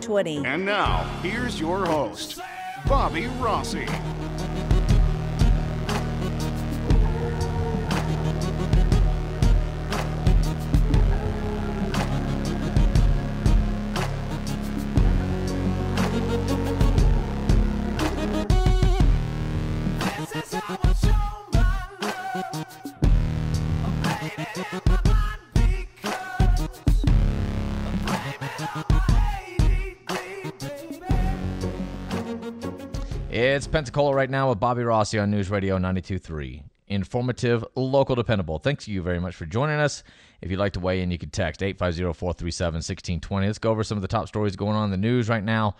1620. And now, here's your host, Bobby Rossi. It's Pensacola right now with Bobby Rossi on News Radio 92.3. Informative, local, dependable. Thanks you very much for joining us. If you'd like to weigh in, you can text 850-437-1620. Let's go over some of the top stories going on in the news right now.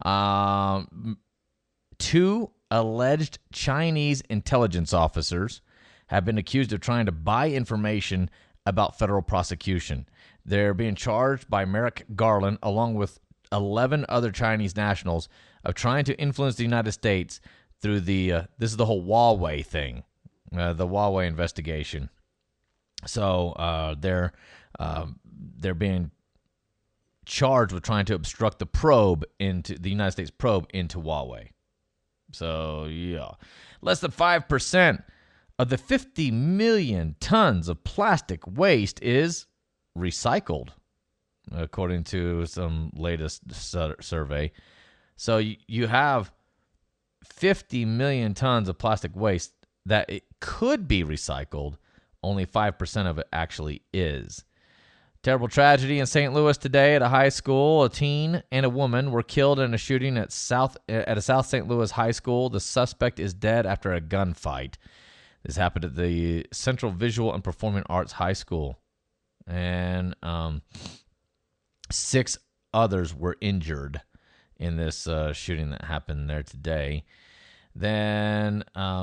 2 alleged Chinese intelligence officers have been accused of trying to buy information about federal prosecution. They're being charged by Merrick Garland, along with 11 other Chinese nationals, of trying to influence the United States through this is the whole Huawei thing, the Huawei investigation. So they're being charged with trying to obstruct the probe into the United States probe into Huawei. So yeah, less than 5% of the 50 million tons of plastic waste is recycled, according to some latest survey. So you have 50 million tons of plastic waste that it could be recycled. Only 5% of it actually is. Terrible tragedy in St. Louis today at a high school. A teen and a woman were killed in a shooting at a South St. Louis high school. The suspect is dead after a gunfight. This happened at the Central Visual and Performing Arts High School. And 6 others were injured in this shooting that happened there today. Then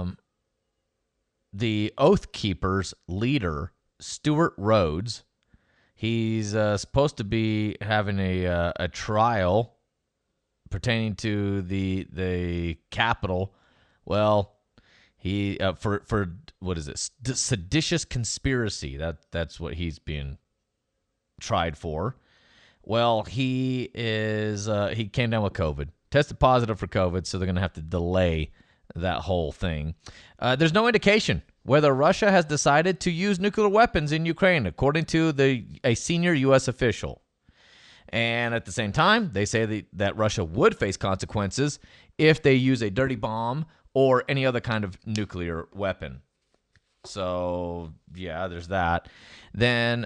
the Oath Keepers leader, Stuart Rhodes, he's supposed to be having a trial pertaining to the Capitol. Well, he for what is this? Seditious conspiracy. That's what he's being tried for. Well, he came down with COVID, tested positive for COVID, so they're going to have to delay that whole thing. There's no indication whether Russia has decided to use nuclear weapons in Ukraine, according to a senior U.S. official. And at the same time, they say that Russia would face consequences if they use a dirty bomb or any other kind of nuclear weapon. So, yeah, there's that. Then,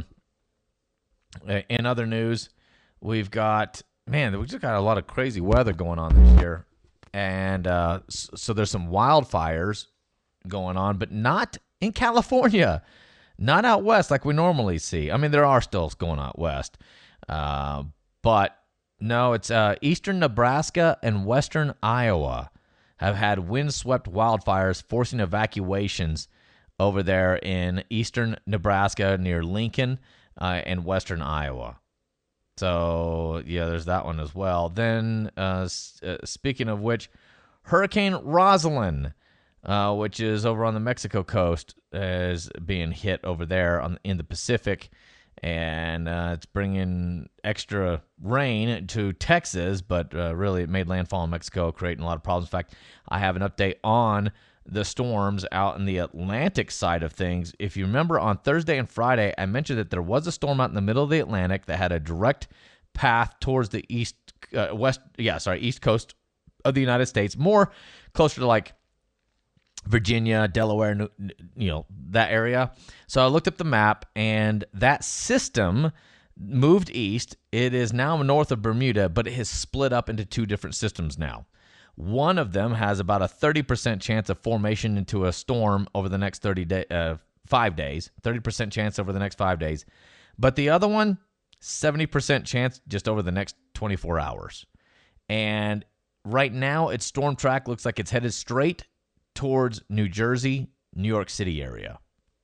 in other news, we just got a lot of crazy weather going on this year. And so there's some wildfires going on, but not in California, not out west like we normally see. I mean, there are still going out west. But no, it's eastern Nebraska and western Iowa have had windswept wildfires forcing evacuations over there in eastern Nebraska near Lincoln and western Iowa. So, yeah, there's that one as well. Then, speaking of which, Hurricane Rosalind, which is over on the Mexico coast, is being hit over there in the Pacific. And it's bringing extra rain to Texas, but really it made landfall in Mexico, creating a lot of problems. In fact, I have an update on the storms out in the Atlantic side of things. If you remember, on Thursday and Friday, I mentioned that there was a storm out in the middle of the Atlantic that had a direct path towards the east coast of the United States, more closer to like Virginia, Delaware, that area. So I looked up the map, and that system moved east. It is now north of Bermuda, but it has split up into 2 different systems now. One of them has about a 30% chance of formation into a storm over the next 5 days, 30% chance over the next 5 days. But the other one, 70% chance just over the next 24 hours. And right now, its storm track looks like it's headed straight towards New Jersey, New York City area.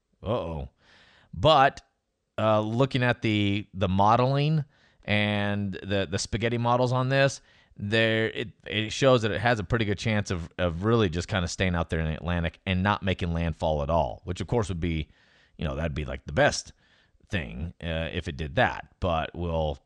But looking at the modeling and the spaghetti models on this, it shows that it has a pretty good chance of really just kind of staying out there in the Atlantic and not making landfall at all, which of course would be, that'd be like the best thing if it did that. But we're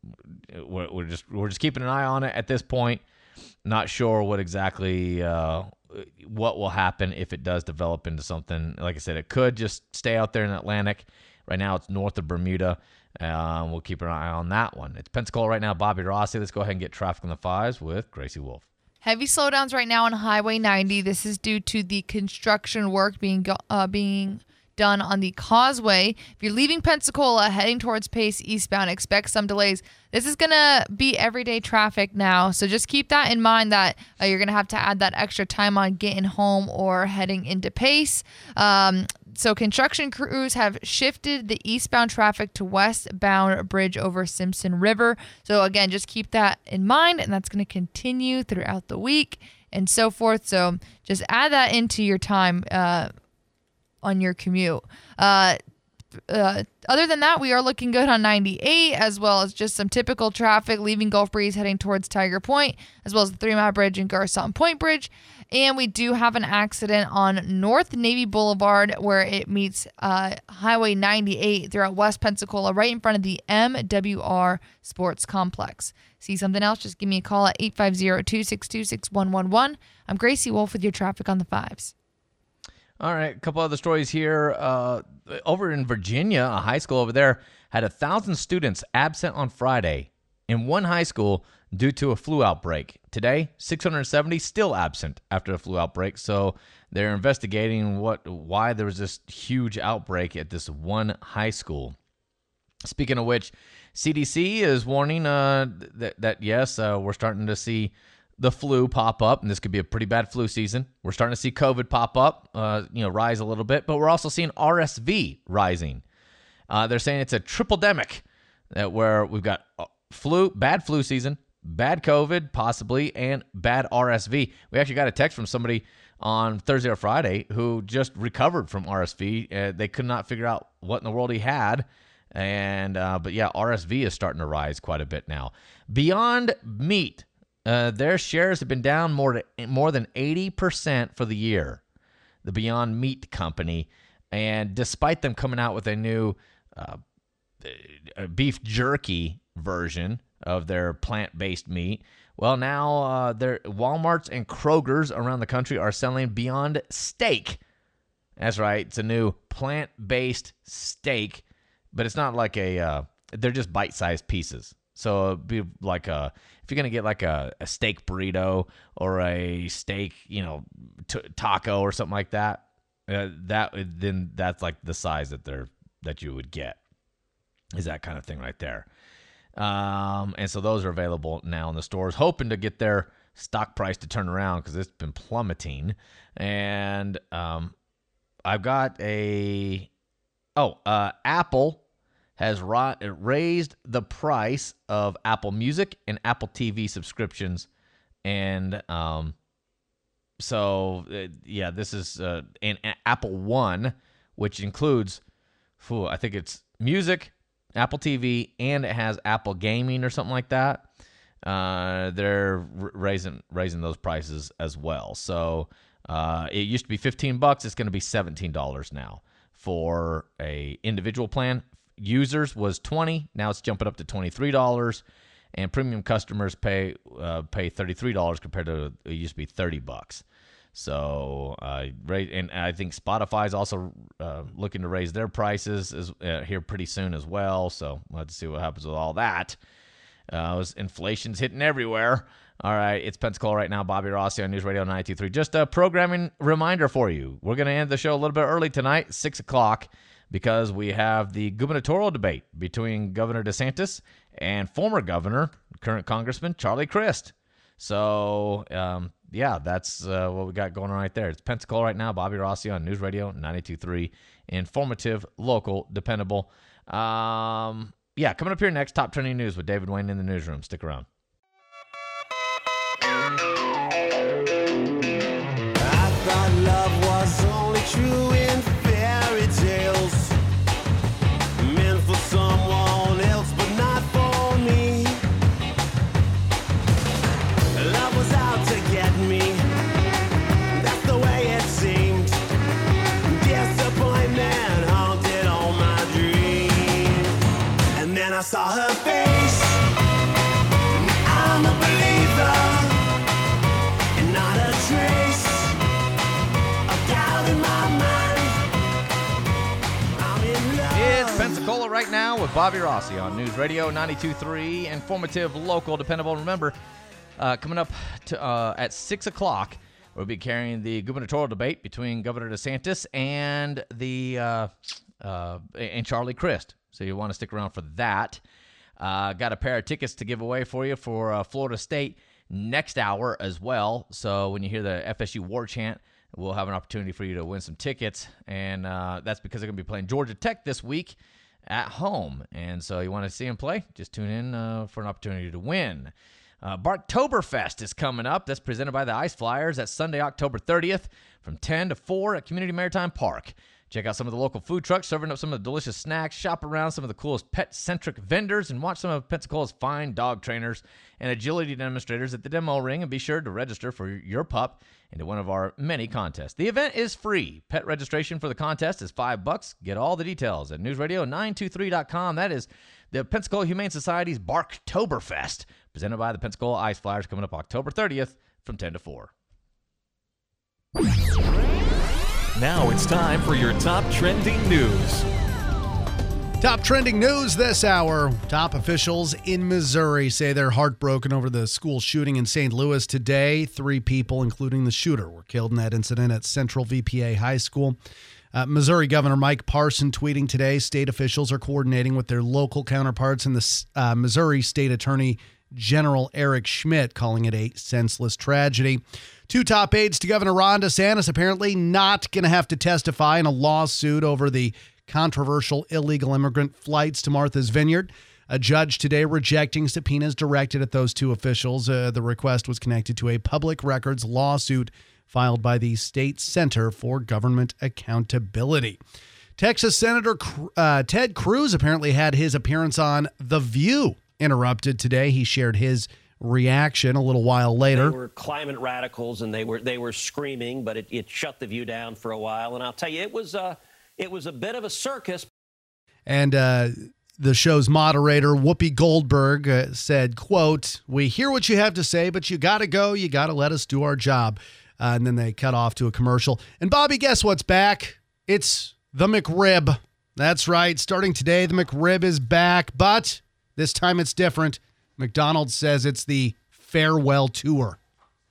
just keeping an eye on it at this point. Not sure what exactly what will happen if it does develop into something. Like I said, it could just stay out there in the Atlantic. Right now, it's north of Bermuda. We'll keep an eye on that one. It's Pensacola right now. Bobby Rossi. Let's go ahead and get traffic on the 5s with Gracie Wolf. Heavy slowdowns right now on Highway 90. This is due to the construction work being done on the causeway. If you're leaving Pensacola, heading towards Pace eastbound, expect some delays. This is going to be everyday traffic now, so just keep that in mind that you're going to have to add that extra time on getting home or heading into Pace. So construction crews have shifted the eastbound traffic to westbound bridge over Simpson River. So again, just keep that in mind, and that's going to continue throughout the week and so forth. So just add that into your time on your commute. Other than that, we are looking good on 98, as well as just some typical traffic leaving Gulf Breeze heading towards Tiger Point, as well as the 3 Mile Bridge and Garcon Point Bridge. And we do have an accident on North Navy Boulevard where it meets Highway 98 throughout West Pensacola, right in front of the MWR Sports Complex. See something else? Just give me a call at 850-262-6111. I'm Gracie Wolf with your traffic on the 5s. All right, a couple other stories here. Over in Virginia, a high school over there had 1,000 students absent on Friday in one high school due to a flu outbreak. Today, 670 still absent after a flu outbreak. So they're investigating why there was this huge outbreak at this one high school. Speaking of which, CDC is warning that yes, we're starting to see the flu pop up, and this could be a pretty bad flu season. We're starting to see COVID pop up, rise a little bit, but we're also seeing RSV rising. They're saying it's a triple-demic, where we've got bad flu season, bad COVID possibly, and bad RSV. We actually got a text from somebody on Thursday or Friday who just recovered from RSV. They could not figure out what in the world he had. But yeah, RSV is starting to rise quite a bit now. Beyond Meat, their shares have been down more than 80% for the year, the Beyond Meat company. And despite them coming out with a new beef jerky version of their plant-based meat, well, now their Walmarts and Kroger's around the country are selling Beyond Steak. That's right. It's a new plant-based steak, but it's not like they're just bite-sized pieces. So it'd be like if you're going to get like a steak burrito or a steak, taco or something like that, then that's like the size that you would get, is that kind of thing right there. And so those are available now in the stores, hoping to get their stock price to turn around because it's been plummeting. And I've got Apple has raised the price of Apple Music and Apple TV subscriptions. And this is an Apple One, which includes, I think it's music, Apple TV, and it has Apple Gaming or something like that. They're raising those prices as well. So it used to be $15. It's going to be $17 now for a individual plan. Users was $20. Now it's jumping up to $23, and premium customers pay $33 compared to it used to be $30. So and I think Spotify is also looking to raise their prices here pretty soon as well. So we'll have to see what happens with all that. Inflation's hitting everywhere. All right, it's Pensacola right now. Bobby Rossi on News Radio 92.3. Just a programming reminder for you. We're going to end the show a little bit early tonight, 6 o'clock, because we have the gubernatorial debate between Governor DeSantis and former governor, current Congressman Charlie Crist. So, that's what we got going on right there. It's Pensacola right now. Bobby Rossi on News Radio 92.3. Informative, local, dependable. Coming up here next, Top Trending News with David Wayne in the newsroom. Stick around. I thought love was only true in fairy tales, meant for someone else but not for me. Love was out to get me, that's the way it seemed. Disappointment haunted all my dreams. saw her face. I'm a believer, and not a trace of doubt in my mind. I'm in love. It's Pensacola right now with Bobby Rossi on News Radio 92.3. Informative, local, dependable. Remember, coming up at 6 o'clock, we'll be carrying the gubernatorial debate between Governor DeSantis and and Charlie Crist. So you want to stick around for that. Got a pair of tickets to give away for you for Florida State next hour as well. So when you hear the FSU war chant, we'll have an opportunity for you to win some tickets. And that's because they're going to be playing Georgia Tech this week at home. And so you want to see them play? Just tune in for an opportunity to win. Barktoberfest is coming up. That's presented by the Ice Flyers. That's Sunday, October 30th from 10 to 4 at Community Maritime Park. Check out some of the local food trucks serving up some of the delicious snacks, shop around some of the coolest pet-centric vendors, and watch some of Pensacola's fine dog trainers and agility demonstrators at the demo ring, and be sure to register for your pup into one of our many contests. The event is free. Pet registration for the contest is $5. Get all the details at newsradio923.com. That is the Pensacola Humane Society's Barktoberfest, presented by the Pensacola Ice Flyers, coming up October 30th from 10 to 4. Now it's time for your top trending news. Top trending news this hour. Top officials in Missouri say they're heartbroken over the school shooting in St. Louis today. 3 people, including the shooter, were killed in that incident at Central VPA High School. Missouri Governor Mike Parson tweeting today, state officials are coordinating with their local counterparts in the Missouri State Attorney General Eric Schmidt, calling it a senseless tragedy. 2 top aides to Governor Ron DeSantis apparently not going to have to testify in a lawsuit over the controversial illegal immigrant flights to Martha's Vineyard. A judge today rejecting subpoenas directed at those 2 officials. The request was connected to a public records lawsuit filed by the State Center for Government Accountability. Texas Senator Ted Cruz apparently had his appearance on The View interrupted today. He shared his reaction a little while later. They were climate radicals, and they were screaming, but it shut The View down for a while. And I'll tell you, it was a bit of a circus. And the show's moderator, Whoopi Goldberg, said, quote, "We hear what you have to say, but you got to go. You got to let us do our job." And then they cut off to a commercial. And Bobby, guess what's back? It's the McRib. That's right. Starting today, the McRib is back, but this time it's different. McDonald's says it's the farewell tour.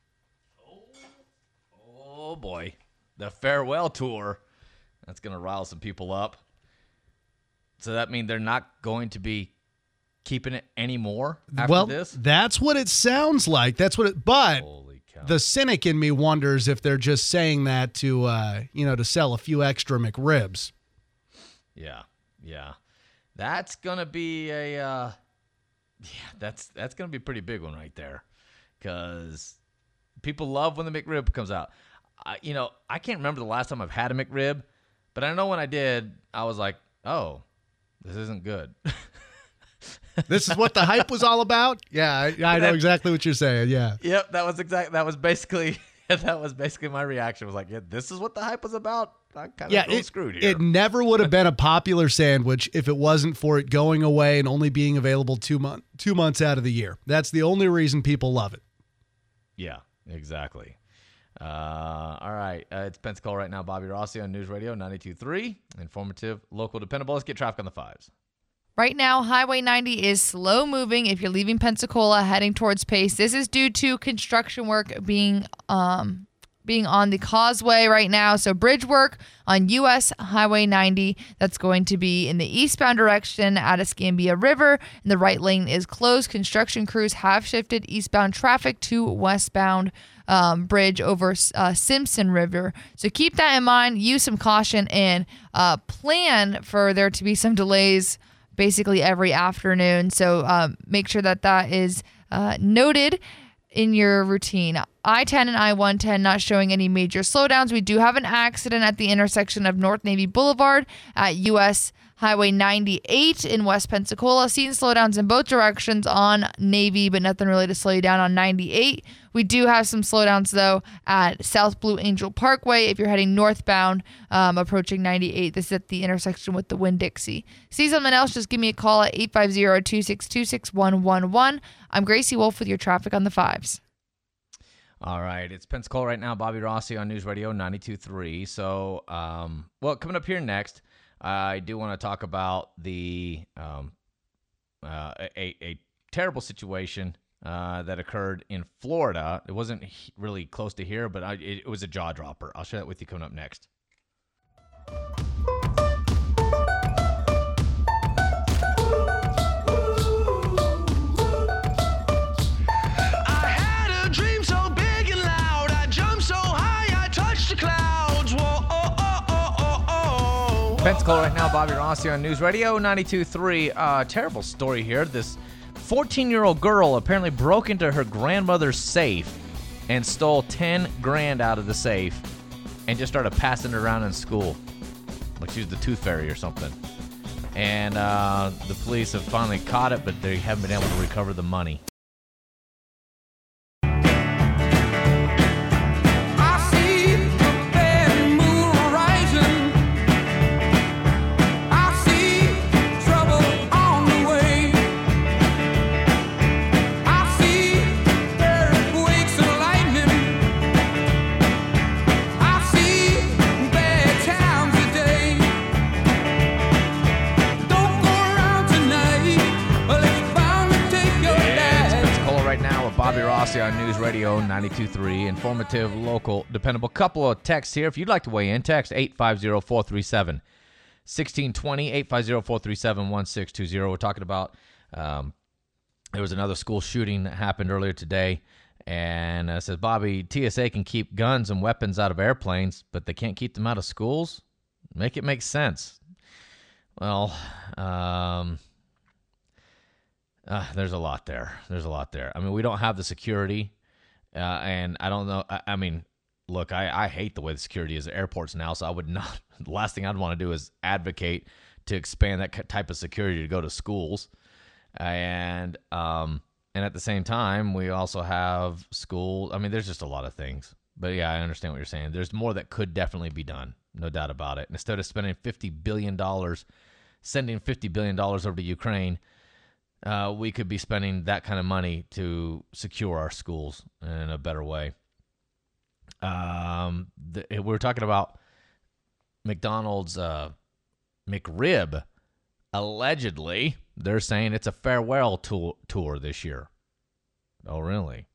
Oh boy. The farewell tour. That's going to rile some people up. So that means they're not going to be keeping it anymore after this? That's what it sounds like. That's what it, but holy cow. The cynic in me wonders if they're just saying that to, to sell a few extra McRibs. Yeah. That's going to be that's going to be a pretty big one right there, because people love when the McRib comes out. I can't remember the last time I've had a McRib, but I know when I did, I was like, oh, this isn't good. This is what the hype was all about? Yeah, I know exactly what you're saying, yeah. Yep, that was basically my reaction. Was like, yeah, this is what the hype was about? I'm kind of screwed here. It never would have been a popular sandwich if it wasn't for it going away and only being available 2 months out of the year. That's the only reason people love it. Yeah, exactly. All right. It's Pensacola right now. Bobby Rossi on News Radio 92.3. Informative, local, dependable. Let's get traffic on the 5s. Right now, Highway 90 is slow moving if you're leaving Pensacola heading towards Pace. This is due to construction work being on the causeway right now. So bridge work on U.S. Highway 90. That's going to be in the eastbound direction at Escambia River. And the right lane is closed. Construction crews have shifted eastbound traffic to westbound bridge over Simpson River. So keep that in mind. Use some caution and plan for there to be some delays basically every afternoon. So make sure that is noted in your routine. I-10 and I-110 not showing any major slowdowns. We do have an accident at the intersection of North Navy Boulevard at U.S. Highway 98 in West Pensacola. Seeing slowdowns in both directions on Navy, but nothing really to slow you down on 98. We do have some slowdowns, though, at South Blue Angel Parkway if you're heading northbound, approaching 98. This is at the intersection with the Winn-Dixie. See something else? Just give me a call at 850-262-6111. I'm Gracie Wolf with your traffic on the 5s. All right, it's Pensacola right now. Bobby Rossi on News Radio 92.3. So, coming up here next, I do want to talk about the a terrible situation that occurred in Florida. It wasn't really close to here, but it was a jaw dropper. I'll share that with you coming up next. Pensacola right now, Bobby Rossi on News Radio 92.3. Terrible story here. This 14-year-old girl apparently broke into her grandmother's safe and stole 10 grand out of the safe and just started passing it around in school. Like she was the tooth fairy or something. And the police have finally caught it, but they haven't been able to recover the money. Bobby Rossi on News Radio 92.3. Informative, local, dependable. Couple of texts here. If you'd like to weigh in, text 850-437-1620, 850-437-1620. We're talking about there was another school shooting that happened earlier today. And it says, Bobby, TSA can keep guns and weapons out of airplanes, but they can't keep them out of schools? Make it make sense. Well, there's a lot there. I mean, we don't have the security, and I don't know. I mean, look, I hate the way the security is at airports now, so I would not. The last thing I'd want to do is advocate to expand that type of security to go to schools, and at the same time, we also have school. I mean, there's just a lot of things. But yeah, I understand what you're saying. There's more that could definitely be done, no doubt about it. And instead of spending $50 billion, sending $50 billion over to Ukraine, we could be spending that kind of money to secure our schools in a better way. We're talking about McDonald's McRib. Allegedly, they're saying it's a farewell tour this year. Oh, really?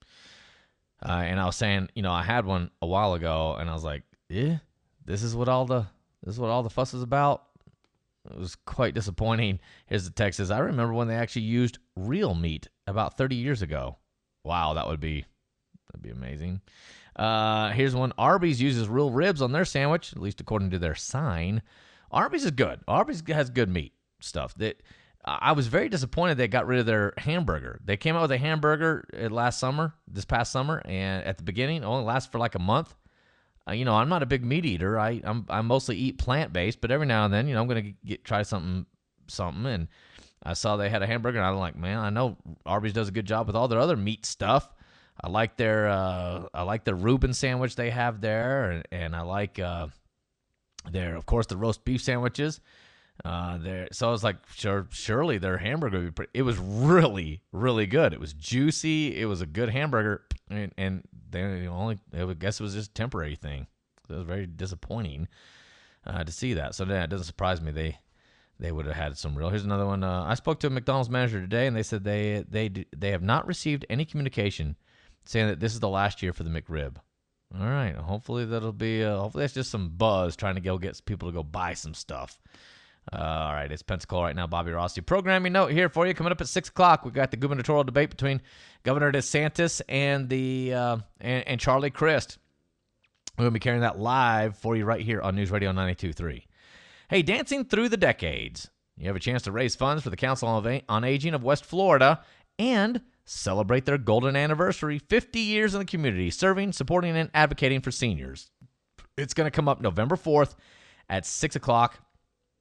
And I was saying, I had one a while ago, and I was like, this is what all the fuss is about. It was quite disappointing. Here's the text says, I remember when they actually used real meat about 30 years ago. Wow, that'd be amazing. Here's one. Arby's uses real ribs on their sandwich, at least according to their sign. Arby's is good. Arby's has good meat stuff. I was very disappointed they got rid of their hamburger. They came out with a hamburger this past summer, and at the beginning, it only lasted for like a month. I'm not a big meat eater. I mostly eat plant-based, but every now and then, I'm going to try something. And I saw they had a hamburger, and I'm like, man, I know Arby's does a good job with all their other meat stuff. I like their Reuben sandwich they have there, and I like their, of course, the roast beef sandwiches. So I was like, surely their hamburger would be it was really, really good. It was juicy. It was a good hamburger, and they I guess it was just a temporary thing. So it was very disappointing to see that. So it doesn't surprise me they would have had some real. Here's another one. I spoke to a McDonald's manager today, and they said they have not received any communication saying that this is the last year for the McRib. All right. Hopefully that'll be. Hopefully that's just some buzz trying to get people to go buy some stuff. All right, it's Pensacola right now. Bobby Rossi. Programming note here for you. Coming up at 6 o'clock, we've got the gubernatorial debate between Governor DeSantis and and Charlie Crist. We're going to be carrying that live for you right here on News Radio 92.3. Hey, Dancing Through the Decades. You have a chance to raise funds for the Council on Aging of West Florida and celebrate their golden anniversary, 50 years in the community, serving, supporting, and advocating for seniors. It's going to come up November 4th at 6 o'clock.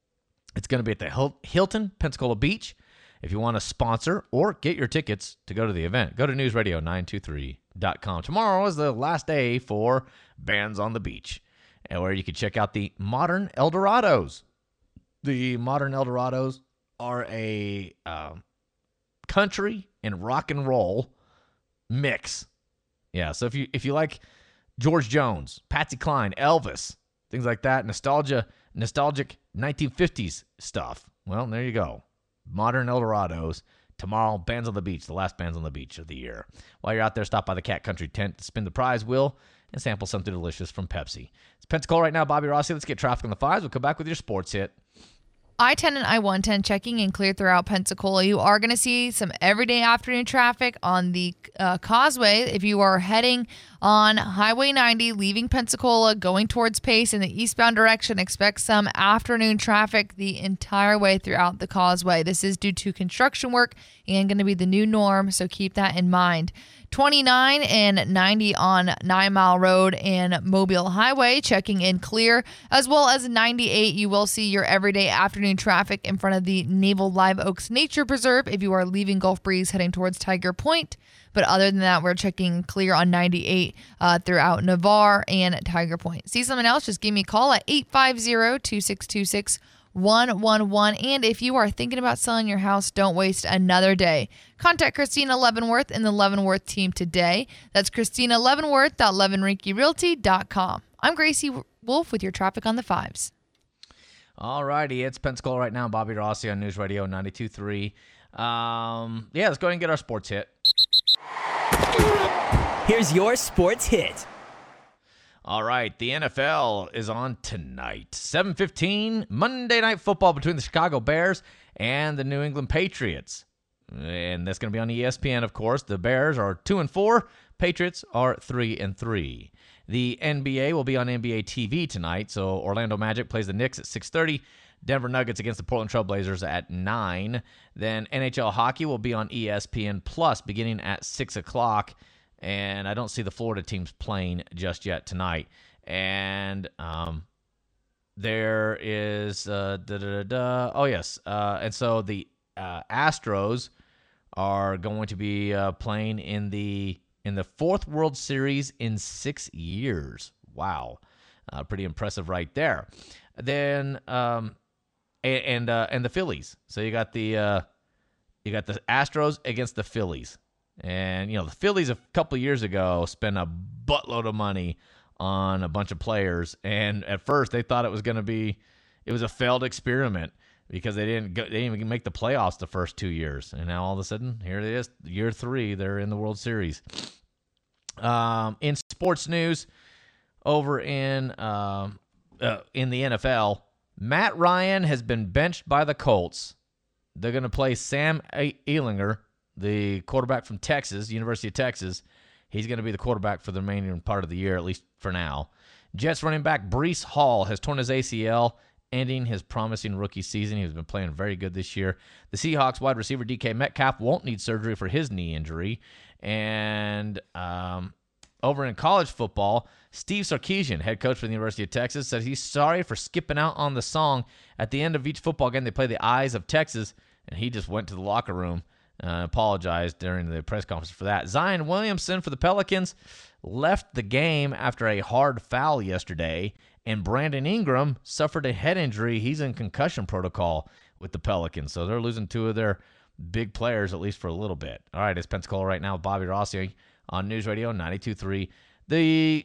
It's going to be at the Hilton Pensacola Beach. If you want to sponsor or get your tickets to go to the event, go to newsradio923.com. Tomorrow is the last day for Bands on the Beach, and where you can check out the Modern Eldorados. The Modern Eldorados are a country and rock and roll mix. Yeah, so if you like George Jones, Patsy Cline, Elvis, things like that, nostalgic 1950s stuff, well, there you go. Modern Eldorados. Tomorrow, Bands on the Beach, the last Bands on the Beach of the year. While you're out there, stop by the Cat Country tent to spin the prize wheel and sample something delicious from Pepsi. It's Pensacola right now. Bobby Rossi. Let's get traffic on the 5s. We'll come back with your sports hit. I-10 and I-110 checking in clear throughout Pensacola. You are going to see some everyday afternoon traffic on the causeway. If you are heading on Highway 90, leaving Pensacola, going towards Pace in the eastbound direction, expect some afternoon traffic the entire way throughout the causeway. This is due to construction work and going to be the new norm, so keep that in mind. 29 and 90 on 9 Mile Road and Mobile Highway, checking in clear, as well as 98. You will see your everyday afternoon traffic in front of the Naval Live Oaks Nature Preserve if you are leaving Gulf Breeze heading towards Tiger Point. But other than that, we're checking clear on 98 throughout Navarre and Tiger Point. See something else? Just give me a call at 850-2626. 111. And if you are thinking about selling your house, don't waste another day. Contact Christina Leavenworth and the Leavenworth team today. That's Christina Leavenworth.LeavenRinkyRealty.com. I'm Gracie Wolf with your traffic on the 5s. All righty, it's Pensacola right now. Bobby Rossi on News Radio 92.3. Let's go ahead and get our sports hit. Here's your sports hit. All right, the NFL is on tonight. 7:15, Monday Night Football between the Chicago Bears and the New England Patriots. And that's going to be on ESPN, of course. The Bears are 2-4. Patriots are 3-3. The NBA will be on NBA TV tonight. So Orlando Magic plays the Knicks at 6:30. Denver Nuggets against the Portland Trail Blazers at 9. Then NHL hockey will be on ESPN Plus beginning at 6 o'clock. And I don't see the Florida teams playing just yet tonight. And there is and so the Astros are going to be playing in the fourth World Series in 6 years. Wow, pretty impressive right there. Then and the Phillies. So you got the Astros against the Phillies. And, the Phillies a couple of years ago spent a buttload of money on a bunch of players. And at first they thought it was a failed experiment because they didn't even make the playoffs the first 2 years. And now all of a sudden, here it is, year 3, they're in the World Series. In sports news, over in the NFL, Matt Ryan has been benched by the Colts. They're going to play Sam Ehlinger, the quarterback from Texas, University of Texas. He's going to be the quarterback for the remaining part of the year, at least for now. Jets running back Breece Hall has torn his ACL, ending his promising rookie season. He's been playing very good this year. The Seahawks wide receiver DK Metcalf won't need surgery for his knee injury. And over in college football, Steve Sarkisian, head coach for the University of Texas, said he's sorry for skipping out on the song. At the end of each football game, they play the Eyes of Texas, and he just went to the locker room. Apologized during the press conference for that. Zion Williamson for the Pelicans left the game after a hard foul yesterday, and Brandon Ingram suffered a head injury. He's in concussion protocol with the Pelicans, so they're losing 2 of their big players, at least for a little bit. All right, it's Pensacola right now with Bobby Rossi on News Radio 92.3. The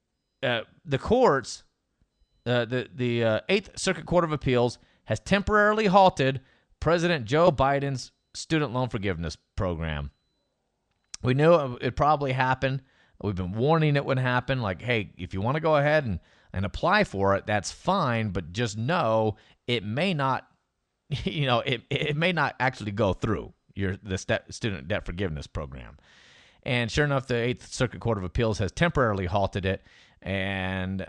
courts, the 8th Circuit Court of Appeals has temporarily halted President Joe Biden's student loan forgiveness program. We knew it probably happened. We've been warning it would happen. Like, hey, if you want to go ahead and apply for it, that's fine, but just know it may not, it may not actually go through the student debt forgiveness program. And sure enough, the 8th Circuit Court of Appeals has temporarily halted it, and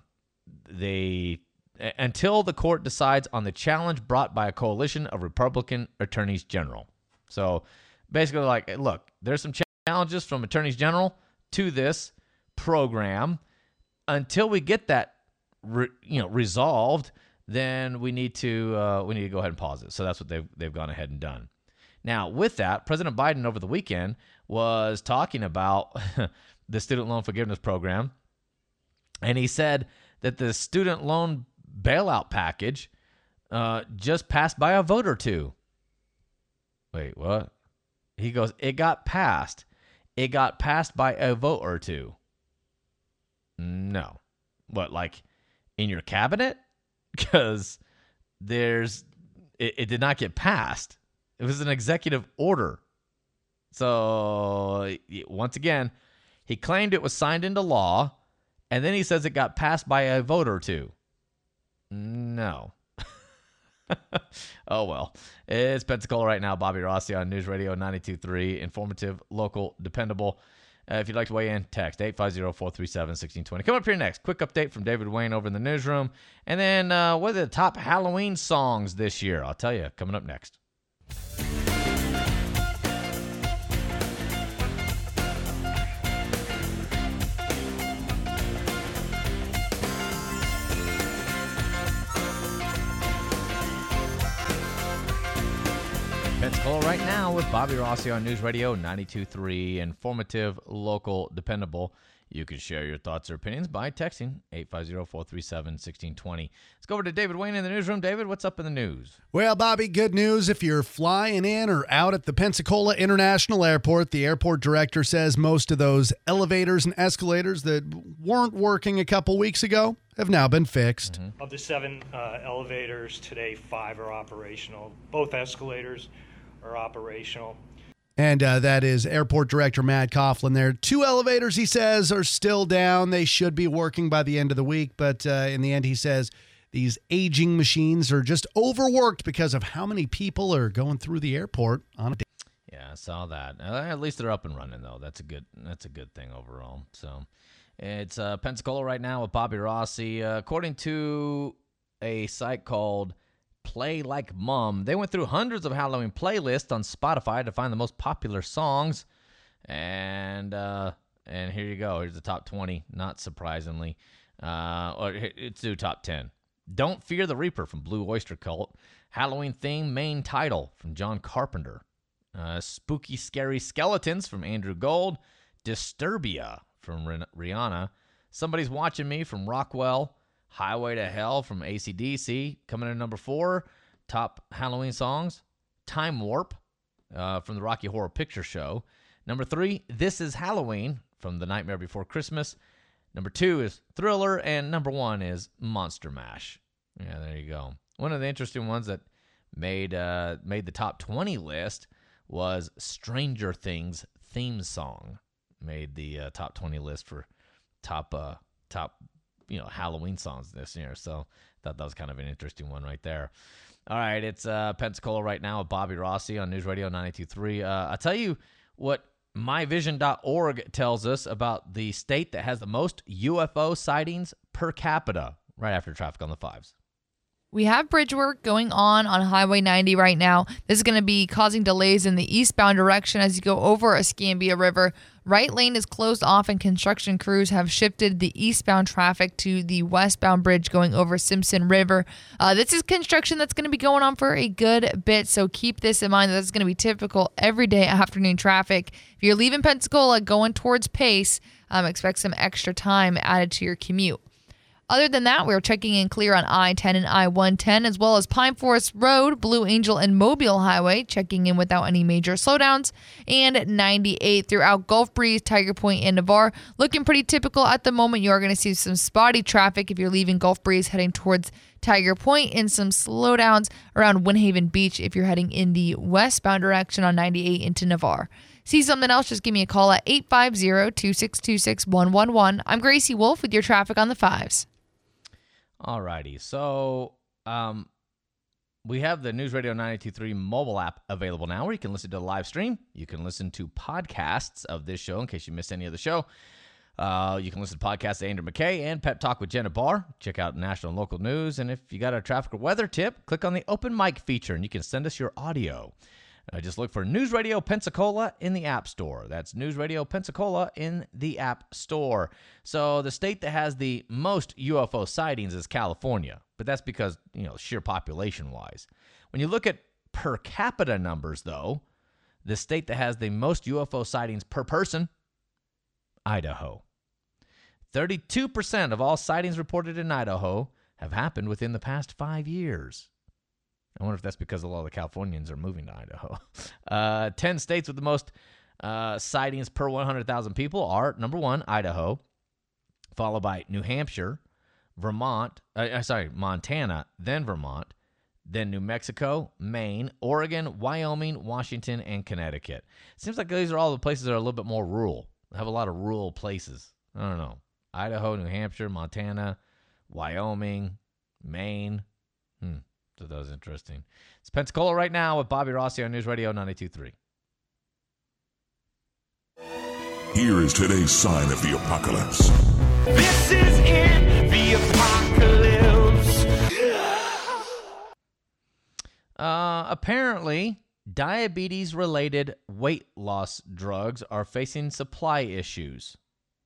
until the court decides on the challenge brought by a coalition of Republican attorneys general. So basically, like, look, there's some challenges from attorneys general to this program. Until we get that resolved, then we need to go ahead and pause it. So that's what they've gone ahead and done. Now, with that, President Biden over the weekend was talking about the student loan forgiveness program, and he said that the student loan bailout package just passed by a vote or two. Wait, what? He goes, it got passed. It got passed by a vote or two. No. What, like in your cabinet? Because it did not get passed. It was an executive order. So, once again, he claimed it was signed into law, and then he says it got passed by a vote or two. No. Oh, well. It's Pensacola right now. Bobby Rossi on News Radio 92.3. Informative, local, dependable. If you'd like to weigh in, text 850-437-1620. Come up here next. Quick update from David Wayne over in the newsroom. And then what are the top Halloween songs this year? I'll tell you coming up next. Pensacola right now with Bobby Rossi on News Radio 92.3. Informative, local, dependable. You can share your thoughts or opinions by texting 850-437-1620. Let's go over to David Wayne in the newsroom. David, what's up in the news? Well, Bobby, good news. If you're flying in or out at the Pensacola International Airport, the airport director says most of those elevators and escalators that weren't working a couple weeks ago have now been fixed. Mm-hmm. Of the 7 elevators today, 5 are operational. Both escalators are operational. And that is Airport Director Matt Coughlin there. 2 elevators, he says, are still down. They should be working by the end of the week. But in the end, he says these aging machines are just overworked because of how many people are going through the airport on a day. Yeah, I saw that. At least they're up and running, though. That's a good thing overall. So it's Pensacola right now with Bobby Rossi. According to a site called Play Like Mom, they went through hundreds of Halloween playlists on Spotify to find the most popular songs, and here you go. Here's the top 20, not surprisingly. Let's do top 10. Don't Fear the Reaper from Blue Oyster Cult. Halloween theme main title from John Carpenter. Spooky Scary Skeletons from Andrew Gold. Disturbia from Rihanna. Somebody's Watching Me from Rockwell. Highway to Hell from AC/DC. Coming in number 4, top Halloween songs. Time Warp from the Rocky Horror Picture Show. Number 3, This Is Halloween from The Nightmare Before Christmas. Number 2 is Thriller, and number 1 is Monster Mash. Yeah, there you go. One of the interesting ones that made the top 20 list was Stranger Things theme song. Made the top 20 list for top Halloween songs this year. So I thought that was kind of an interesting one right there. All right, it's Pensacola right now with Bobby Rossi on News Radio 92.3. I'll tell you what myvision.org tells us about the state that has the most UFO sightings per capita right after traffic on the 5s. We have bridge work going on Highway 90 right now. This is going to be causing delays in the eastbound direction as you go over Escambia River. Right lane is closed off and construction crews have shifted the eastbound traffic to the westbound bridge going over Simpson River. This is construction that's going to be going on for a good bit, so keep this in mind. That's going to be typical everyday afternoon traffic. If you're leaving Pensacola going towards Pace, expect some extra time added to your commute. Other than that, we're checking in clear on I-10 and I-110, as well as Pine Forest Road, Blue Angel, and Mobile Highway, checking in without any major slowdowns, and 98 throughout Gulf Breeze, Tiger Point, and Navarre. Looking pretty typical at the moment. You are going to see some spotty traffic if you're leaving Gulf Breeze heading towards Tiger Point, and some slowdowns around Windhaven Beach if you're heading in the westbound direction on 98 into Navarre. See something else, just give me a call at 850-262-6111. I'm Gracie Wolf with your traffic on the 5s. Alrighty, so we have the News Radio 92.3 mobile app available now where you can listen to the live stream. You can listen to podcasts of this show in case you missed any of the show. You can listen to podcasts of Andrew McKay and Pep Talk with Jenna Barr. Check out national and local news. And if you got a traffic or weather tip, click on the open mic feature and you can send us your audio. Just look for News Radio Pensacola in the App Store. That's News Radio Pensacola in the App Store. So the state that has the most UFO sightings is California, but that's because, sheer population-wise. When you look at per capita numbers, though, the state that has the most UFO sightings per person, Idaho. 32% of all sightings reported in Idaho have happened within the past 5 years. I wonder if that's because a lot of the Californians are moving to Idaho. 10 states with the most sightings per 100,000 people are, number 1, Idaho, followed by New Hampshire, Montana, then Vermont, then New Mexico, Maine, Oregon, Wyoming, Washington, and Connecticut. It seems like these are all the places that are a little bit more rural. They have a lot of rural places. I don't know. Idaho, New Hampshire, Montana, Wyoming, Maine. So that was interesting. It's Pensacola right now with Bobby Rossi on News Radio 92.3. Here is today's sign of the apocalypse. This is it, the apocalypse. Apparently, diabetes-related weight loss drugs are facing supply issues.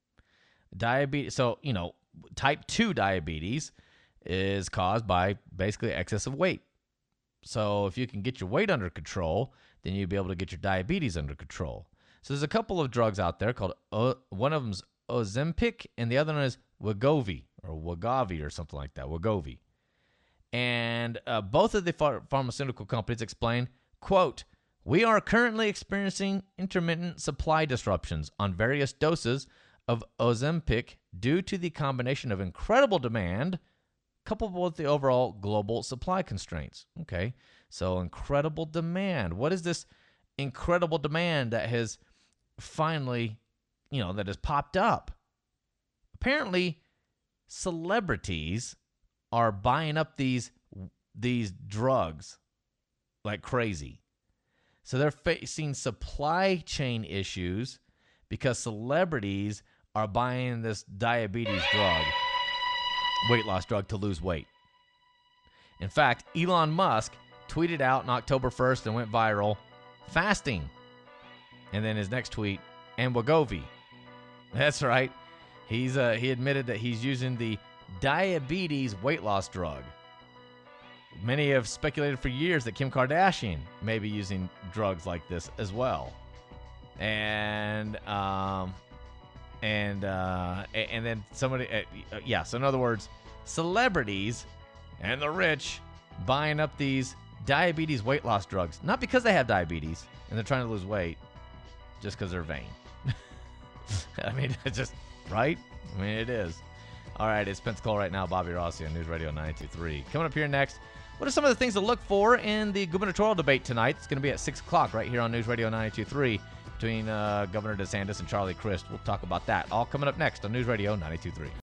Type 2 diabetes is caused by basically excessive weight. So if you can get your weight under control, then you'll be able to get your diabetes under control. So there's a couple of drugs out there called, one of them's Ozempic, and the other one is Wegovy, or Wegovy, or something like that, Wegovy. And both of the pharmaceutical companies explain, quote, "We are currently experiencing intermittent supply disruptions on various doses of Ozempic due to the combination of incredible demand coupled with the overall global supply constraints." Okay, so incredible demand. What is this incredible demand that has finally, that has popped up? Apparently, celebrities are buying up these drugs like crazy. So they're facing supply chain issues because celebrities are buying this diabetes drug, weight loss drug, to lose weight. In fact, Elon Musk tweeted out on October 1st and went viral, fasting. And then his next tweet, and Wegovy. That's right. He admitted that he's using the diabetes weight loss drug. Many have speculated for years that Kim Kardashian may be using drugs like this as well. And then somebody, so in other words, celebrities and the rich buying up these diabetes weight loss drugs, not because they have diabetes and they're trying to lose weight, just because they're vain. I mean, it's just, right? I mean, it is. All right, it's Pensacola right now. Bobby Rossi on News Radio 92.3. Coming up here next, what are some of the things to look for in the gubernatorial debate tonight? It's going to be at 6 o'clock right here on News Radio 92.3 between Governor DeSantis and Charlie Crist. We'll talk about that all coming up next on News Radio 92.3.